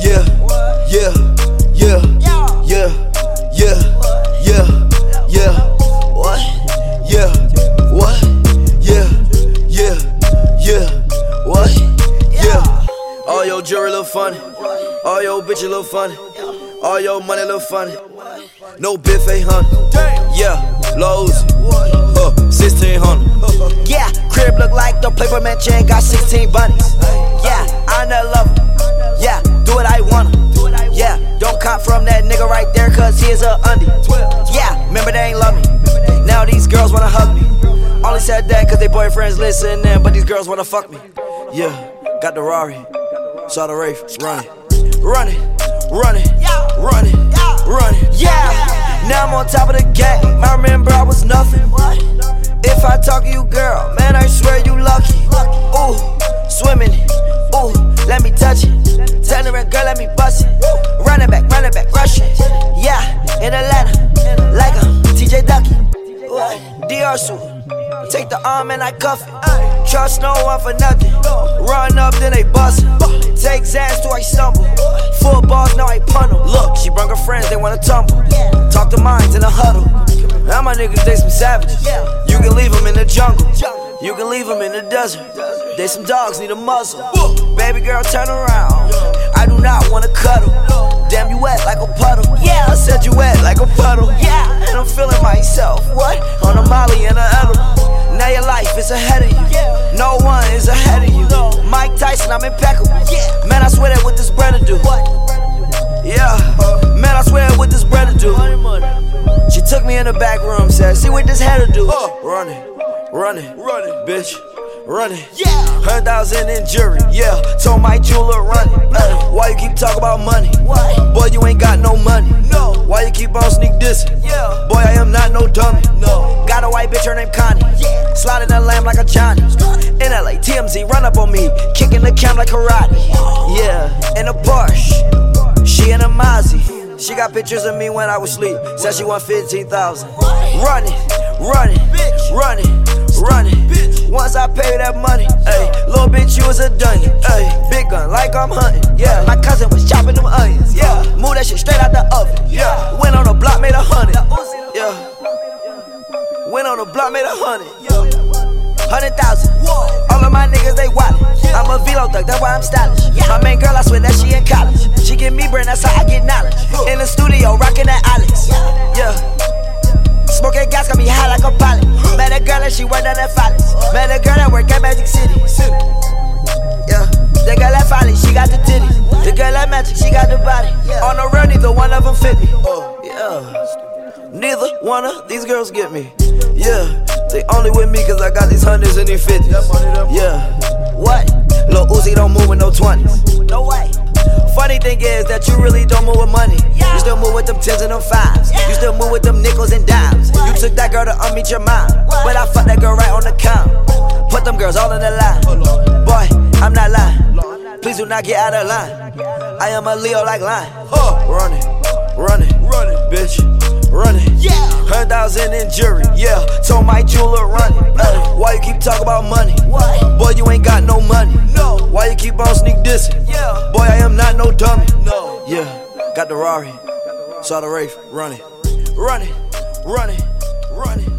Yeah, yeah, yeah, yeah, yeah, yeah, yeah. What? Yeah, what? Yeah, yeah, yeah, what? Yeah. All your jewelry look funny, all your bitches look funny, all your money look funny. No Biff 800, yeah, Lowe's, 1600. Yeah, crib look like the Playboy Mansion, got 16 bunnies. Yeah, I never love him. Yeah, do what I wanna. Yeah, don't cop from that nigga right there, cause he is a undie. Yeah, remember they ain't love me. Now these girls wanna hug me. Only said that cause they boyfriends listening, but these girls wanna fuck me. Yeah, got the Rari, saw the Wraith, running, running, running, running, running. Yeah, now I'm on top of the game. I remember I was nothing. If I talk to you, girl, man, I swear you lucky. Ooh, swimming it. Ooh, let me touch it. Tell her, girl, let me bust it. Run it back, rushing. Yeah, in Atlanta, like a TJ Ducky. DR suit, take the arm and I cuff it. Trust no one for nothing. Run up, then they bust it. Take Xans till I stumble. Full balls, now I punt them. Look, she brung her friends, they wanna tumble. Talk to minds in a huddle. Now my niggas, they some savages. You can leave them in the jungle. You can leave them in the desert. They some dogs, need a muzzle. Baby girl, turn around. I do not wanna cuddle. Damn, you wet like a puddle. Yeah, I said you wet like a puddle. Yeah, and I'm feeling myself. What? On a Molly and a edible. Now your life is ahead of you. No one is ahead of you. Mike Tyson, I'm impeccable. Man, I swear that what this brother do. Yeah, man, I swear what this brother do. She took me in the back room, said, see what this header do. Running, running, running, bitch. Running, 100,000 in jury, yeah. Told my jeweler running. Why you keep talking about money? Boy, you ain't got no money. No. Why you keep on sneak dissing? Boy, I am not no dummy. No. Got a white bitch, her name Connie. Sliding the lamb like a Johnny. In LA, TMZ, run up on me, kicking the cam like karate. Yeah, in a Porsche, she in a Mazzy. She got pictures of me when I was asleep. Said she won 15,000. Running, running, running, running. Once I pay that money, ayy, little bitch, you was a dungeon, ayy, big gun like I'm hunting, yeah. My cousin was chopping them onions, yeah. Move that shit straight out the oven, yeah. Went on the block, made 100, yeah. Went on the block, made 100, 100,000. All of my niggas, they wildin'. I'm a velo thug, that's why I'm stylish. My main girl, I swear that she in college. She give me brain, that's how I get knowledge. In the studio, rockin' that Alex, yeah. Smoking gas got me high like a pilot. Met a girl and she worked on that Follies. Met a girl that worked at Magic City. Yeah, the girl at Follies, she got the titties. The girl at Magic, she got the body. On the road, neither one of them fit me. Yeah, neither one of these girls get me. Yeah, they only with me cause I got these hundreds and these 50s. Yeah, what? Lil Uzi don't move with no 20s. No way. Funny thing is that you really don't move with money. You still move with them 10s and them 5s. You still move with them nickels and dimes. You took that girl to unmeet your mom, but I fucked that girl right on the count. Put them girls all in the line. Boy, I'm not lying. Please do not get out of line. I am a Leo like lion. Running, running, running, bitch. Running, 100,000 in jury, yeah. Told my jeweler running. Why you keep talking about money? Boy, you ain't got no money. No. Why you keep on sneak dissing? Boy, I am not no dummy. No. Yeah, got the Rari, saw the Wraith, running, running, running, running.